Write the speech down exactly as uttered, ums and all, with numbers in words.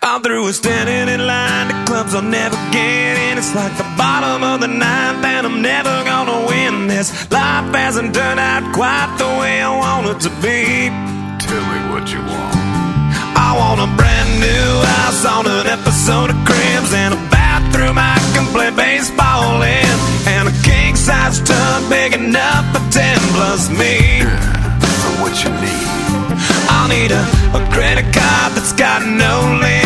I'm through with standing in line to clubs I'll never get in. It's like the bottom of the ninth and I'm never gonna win this. Life hasn't turned out quite the way I want it to be. Tell me what you want. I want a brand new house on an episode of Cribs, and a bathroom I can play baseball in, and a king-size tub big enough for ten plus me. Yeah, so what you need? I'll need a, a credit card that's got no limit,